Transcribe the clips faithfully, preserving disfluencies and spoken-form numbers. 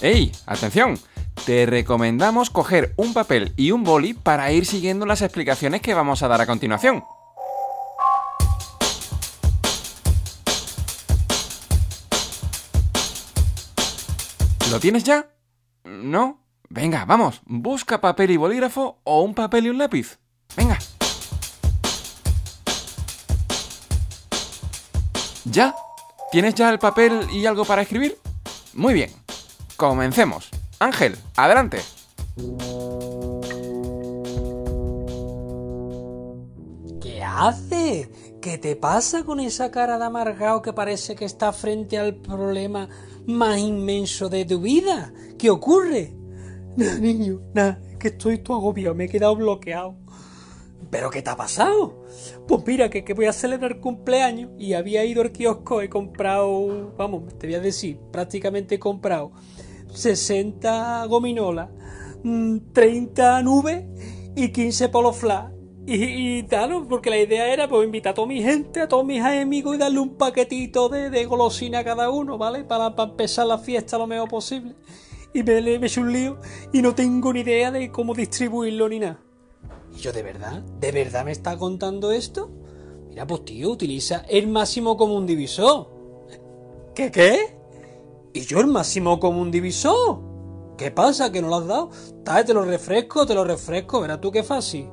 ¡Ey! ¡Atención! Te recomendamos coger un papel y un boli para ir siguiendo las explicaciones que vamos a dar a continuación. ¿Lo tienes ya? ¿No? Venga, vamos, busca papel y bolígrafo o un papel y un lápiz. Venga. ¿Ya? ¿Tienes ya el papel y algo para escribir? Muy bien. Comencemos. Ángel, adelante. ¿Qué haces? ¿Qué te pasa con esa cara de amargado que parece que está frente al problema más inmenso de tu vida? ¿Qué ocurre? Nada, niño, nada, es que estoy todo agobiado, me he quedado bloqueado. ¿Pero qué te ha pasado? Pues mira, que, que voy a celebrar cumpleaños y había ido al kiosco, he comprado, vamos, te voy a decir, prácticamente he comprado sesenta gominolas, treinta nubes y quince polo flash. Y, y claro, porque la idea era pues invitar a toda mi gente, a todos mis amigos y darle un paquetito de, de golosina a cada uno, ¿vale? Para, para empezar la fiesta lo mejor posible. Y me, me he hecho un lío y no tengo ni idea de cómo distribuirlo ni nada. Y yo, ¿de verdad? ¿De verdad me está contando esto? Mira, pues tío, utiliza el máximo común divisor. ¿Qué, qué? ¿Y yo el máximo común divisor? ¿Qué pasa? ¿Que no lo has dado? Dale, te lo refresco, te lo refresco, verás tú qué fácil.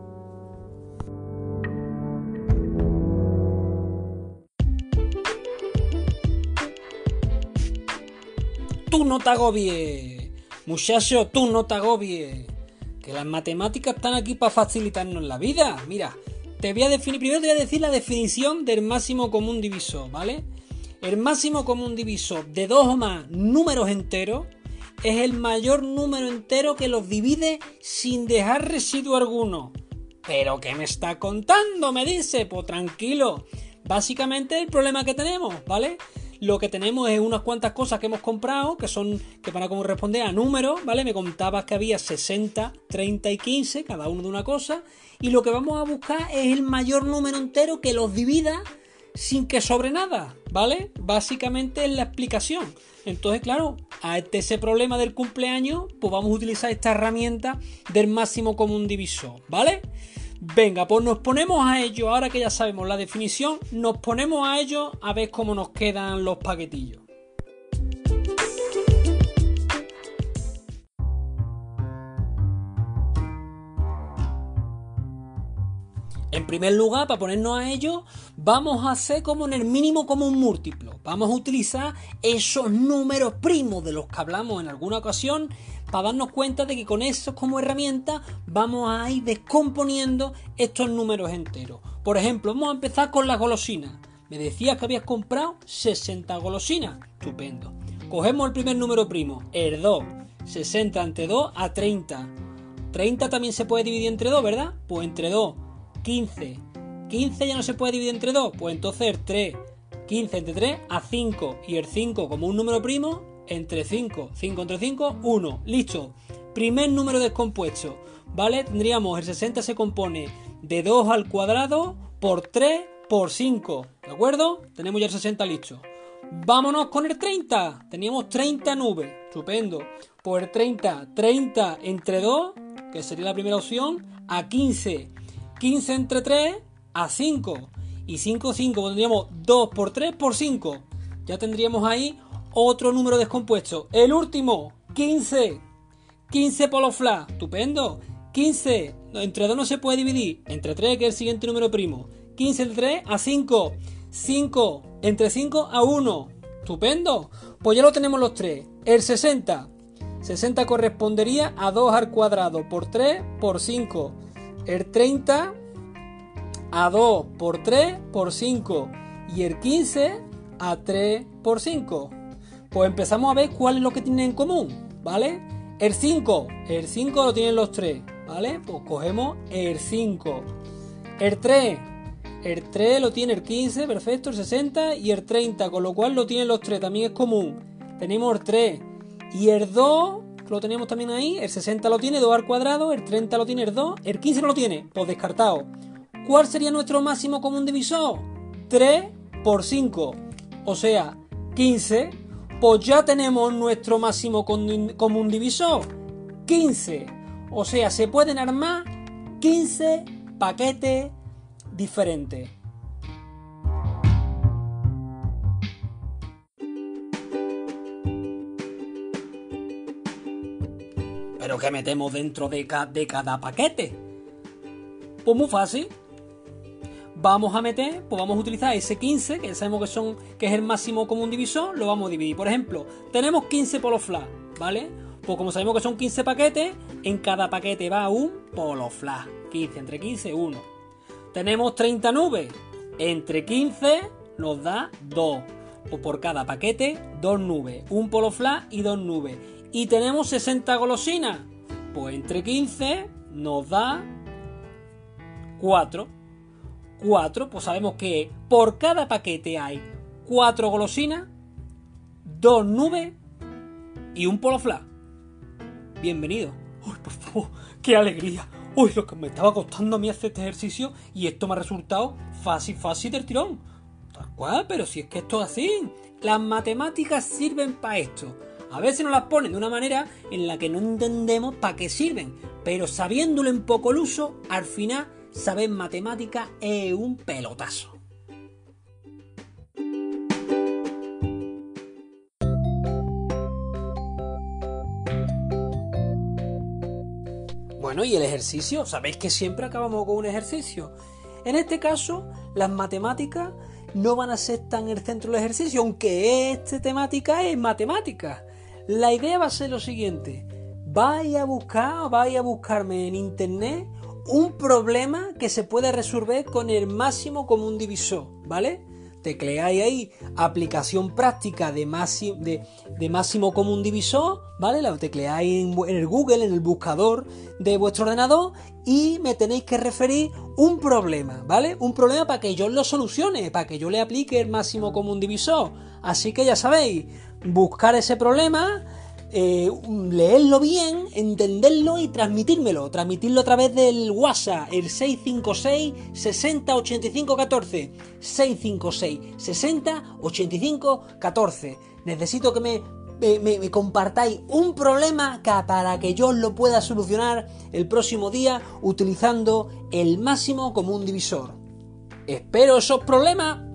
Tú no te agobies, muchacho, tú no te agobies, que las matemáticas están aquí para facilitarnos la vida. Mira, te voy a definir, primero te voy a decir la definición del máximo común divisor, ¿vale? El máximo común divisor de dos o más números enteros es el mayor número entero que los divide sin dejar residuo alguno. ¿Pero qué me está contando? Me dice, pues tranquilo. Básicamente el problema que tenemos, ¿vale? Lo que tenemos es unas cuantas cosas que hemos comprado, que son, que van a corresponder a números, ¿vale? Me contabas que había sesenta, treinta y quince, cada uno de una cosa, y lo que vamos a buscar es el mayor número entero que los divida sin que sobre nada, ¿vale? Básicamente es la explicación. Entonces, claro, a este, ese problema del cumpleaños, pues vamos a utilizar esta herramienta del máximo común divisor, ¿vale? Venga, pues nos ponemos a ello, ahora que ya sabemos la definición, nos ponemos a ello a ver cómo nos quedan los paquetillos. En primer lugar, para ponernos a ello, vamos a hacer como en el mínimo común múltiplo. Vamos a utilizar esos números primos de los que hablamos en alguna ocasión para darnos cuenta de que con eso como herramienta vamos a ir descomponiendo estos números enteros. Por ejemplo, vamos a empezar con las golosinas. Me decías que habías comprado sesenta golosinas. Estupendo. Cogemos el primer número primo, el dos. sesenta entre dos a treinta. treinta también se puede dividir entre dos, ¿verdad? Pues entre dos. quince. quince ya no se puede dividir entre dos, pues entonces el tres. quince entre tres a cinco. Y el cinco como un número primo, entre cinco. cinco entre cinco, uno. Listo. Primer número descompuesto. ¿Vale? Tendríamos el sesenta se compone de dos al cuadrado por tres por cinco. ¿De acuerdo? Tenemos ya el sesenta listo. Vámonos con el treinta. Teníamos treinta nubes. Estupendo. Pues el treinta. treinta entre dos, que sería la primera opción, a quince. quince entre tres a cinco. Y cinco, cinco, pues tendríamos dos por tres por cinco. Ya tendríamos ahí otro número descompuesto. El último, quince. quince por los flash. Estupendo. quince. Entre dos no se puede dividir. Entre tres, que es el siguiente número primo. quince entre tres a cinco. cinco entre cinco a uno. Estupendo. Pues ya lo tenemos los tres. El sesenta. sesenta correspondería a dos al cuadrado por tres por cinco. El treinta a dos por tres por cinco y el quince a tres por cinco. Pues empezamos a ver cuál es lo que tienen en común, ¿vale? El cinco, el cinco lo tienen los tres, ¿vale? Pues cogemos el cinco. El tres, el tres lo tiene el quince, perfecto, el sesenta y el treinta, con lo cual lo tienen los tres, también es común. Tenemos el tres y el dos... lo tenemos también ahí, el sesenta lo tiene, dos al cuadrado, el treinta lo tiene el dos, el quince no lo tiene, pues descartado. ¿Cuál sería nuestro máximo común divisor? tres por cinco, o sea, quince, Pues ya tenemos nuestro máximo común divisor, quince. O sea, se pueden armar quince paquetes diferentes. ¿Pero qué metemos dentro de, ca- de cada paquete? Pues muy fácil. Vamos a meter, pues vamos a utilizar ese quince, que ya sabemos que, son, que es el máximo común divisor, lo vamos a dividir. Por ejemplo, tenemos quince polos flash, ¿vale? Pues como sabemos que son quince paquetes, en cada paquete va un polo flash. quince entre quince, uno. Tenemos treinta nubes. Entre quince nos da dos. Pues por cada paquete, dos nubes. Un polo flash y dos nubes. Y tenemos sesenta golosinas. Pues entre quince nos da cuatro. cuatro, pues sabemos que por cada paquete hay cuatro golosinas, dos nubes y un polo flash. Bienvenido. Uy, por favor, qué alegría. Uy, lo que me estaba costando a mí hacer este ejercicio y esto me ha resultado fácil, fácil del tirón. Tal cual, pero si es que esto es así. Las matemáticas sirven para esto. A veces nos las ponen de una manera en la que no entendemos para qué sirven, pero sabiéndolo en poco el uso, al final saber matemática es un pelotazo. Bueno, ¿y el ejercicio? ¿Sabéis que siempre acabamos con un ejercicio? En este caso, las matemáticas no van a ser tan el centro del ejercicio, aunque esta temática es matemática. La idea va a ser lo siguiente. Vais a buscar, vais a buscarme en internet un problema que se puede resolver con el máximo común divisor, ¿vale? Tecleáis ahí aplicación práctica de, máximo, de, de máximo común divisor, ¿vale? La tecleáis en, en el Google, en el buscador de vuestro ordenador y me tenéis que referir un problema, ¿vale? Un problema para que yo lo solucione, para que yo le aplique el máximo común divisor. Así que ya sabéis, buscar ese problema, Eh, leerlo bien, entenderlo y transmitírmelo. Transmitirlo a través del WhatsApp, el seis cinco seis, sesenta, ochenta y cinco, catorce. seis cinco seis, sesenta, ochenta y cinco, catorce. Necesito que me, me, me, me compartáis un problema que, para que yo lo pueda solucionar el próximo día utilizando el máximo común divisor. Espero esos problemas.